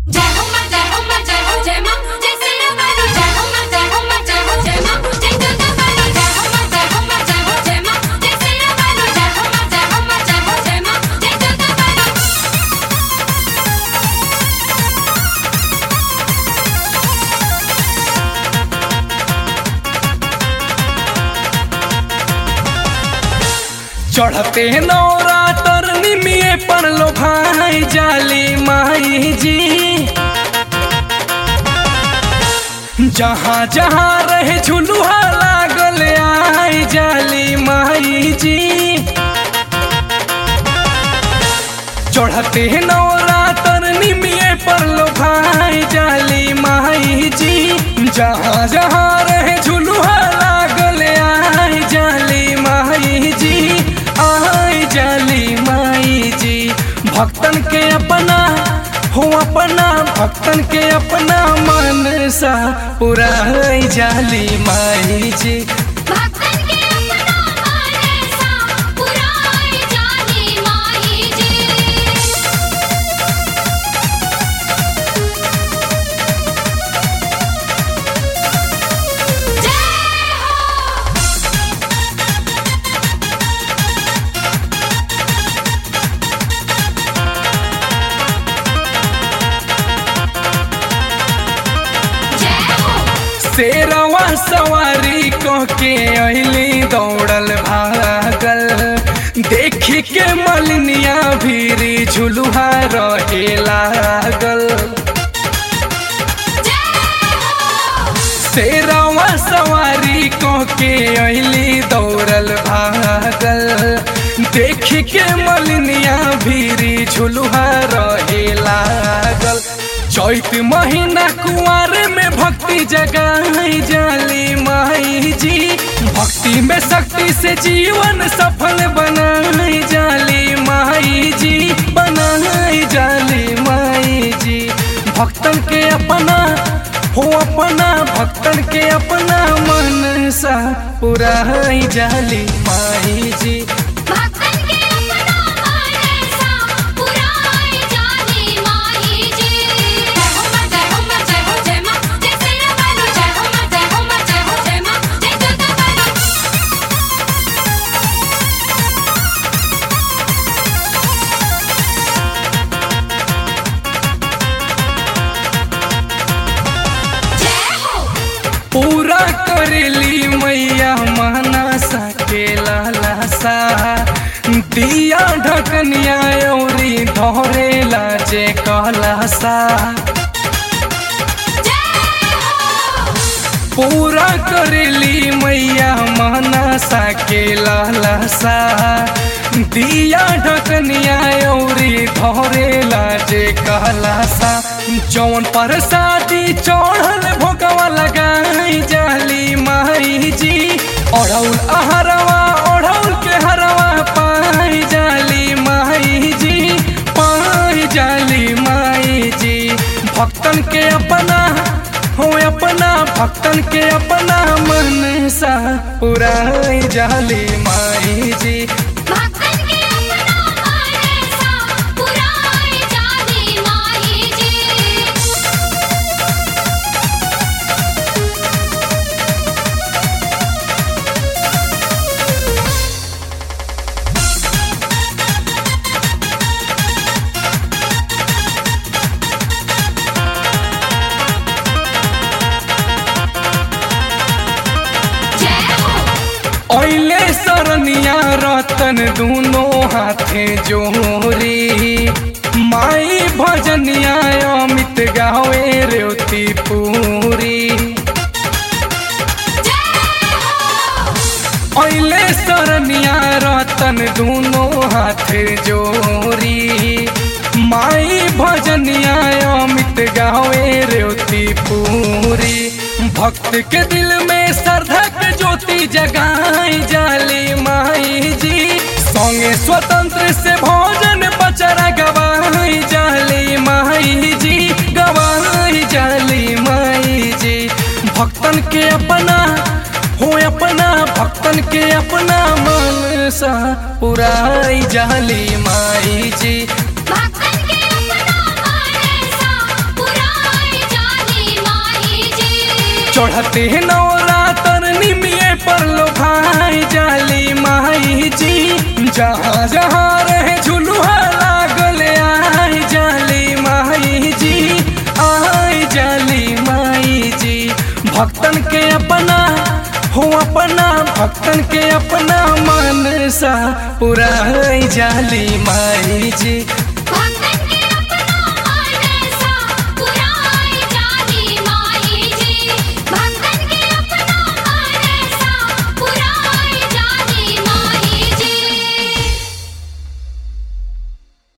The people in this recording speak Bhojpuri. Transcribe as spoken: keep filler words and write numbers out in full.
जय हो मां जय हो मां जय हो जय मां जय सिया बानो जय हो मां जय हो मां जय हो जय मां जय दुर्गा बानो जय हो मां जय हो मां जय हो जय मां जय सिया बानो जय हो मां जय हो मां जय हो जय मां जय दुर्गा बानो। चढ़ते नवरातर निमिये पर लो भाई जाली माई जी। जहाँ जहाँ रहे झुलुहा लागल आई जाली माई जी। चढ़ते नवरातर निमिये पर लो भाई जाली माई जी। जहाँ जहाँ रहे झुलुहा लागल आई जाली माई जी। आई जाली माई जी भक्तन के अपना हो अपना भक्तन के अपना मन सा पूरा जाली माई जी। भक्तन के अपना मनसा पुराई जाली माई जी। जय हो जय हो शेरवा सवारी कह के अली दौड़ल भागल। देखी के मलिनिया भीरी झुलुहा रहे लागल। शेरवा सवारी कह के अली दौड़ल भागल। देखी के मलिनिया भीरी झुलुहा रहे लागल। चैत महीना कुंवर में भक्ति जगाई जाली माई जी। भक्ति में शक्ति से जीवन सफल बनाई जाली माई जी। बनाई जाली माई जी भक्तन के अपना हो अपना भक्तन के अपना मन सा पुराई जाली माई जी। भक्तन के अपना मनसा पुराई जाली माई जी। जय हो मां जय हो मां जय हो जय मां जय सिया बानो जय हो मां जय हो मां जय हो जय मां जय दुर्गा बानो। जय हो पूरा करेली मैया मानसा के लालसा। दिया ढकनिया औरी धरे लाजे कलसा। पूरा करेली मैया मानसा के लालसा। दिया ढकनिया औरी धरे लाजे कलसा। जौन पर शादी चढ़ल भोगवा लगाई जाली माई जी। ओढ़ौल अहरवा ओढ़ौल के हरवा पाई जाली माई जी। पाई जाली माई जी भक्तन के अपना हो अपना भक्तन के अपना मन सा पुराई जाली माई जी। भक्तन के अपना मनसा पुराई जाली माई जी। जय हो ओइले सरनिया रतन दूनो हाथे जोरी। माई भजनिया अमित गावे रेवती पूरी। ओइले सरनिया रतन दूनो हाथे जोरी। माई भजनिया अमित गावे रेवती पूरी। भक्त के दिल में श्रद्धा के ज्योति जगाई जाली माई जी। संगे स्वतंत्र से भोजन बचरा गवाई जाली माई जी। गवाई जाली माई जी भक्तन के अपना हो अपना भक्तन के अपना मन सा पुराई जाली माई जी। भक्तन के अपना मनसा चढ़ते नवरात्र निमिये पर लो भाई जाली माई जी जहाँ जहाँ रहे झुलुहा लागल आई जाली माई जी आई जाली माई जी भक्तन के अपना हो अपना भक्तन के अपना मन सा पुराई जाली माई जी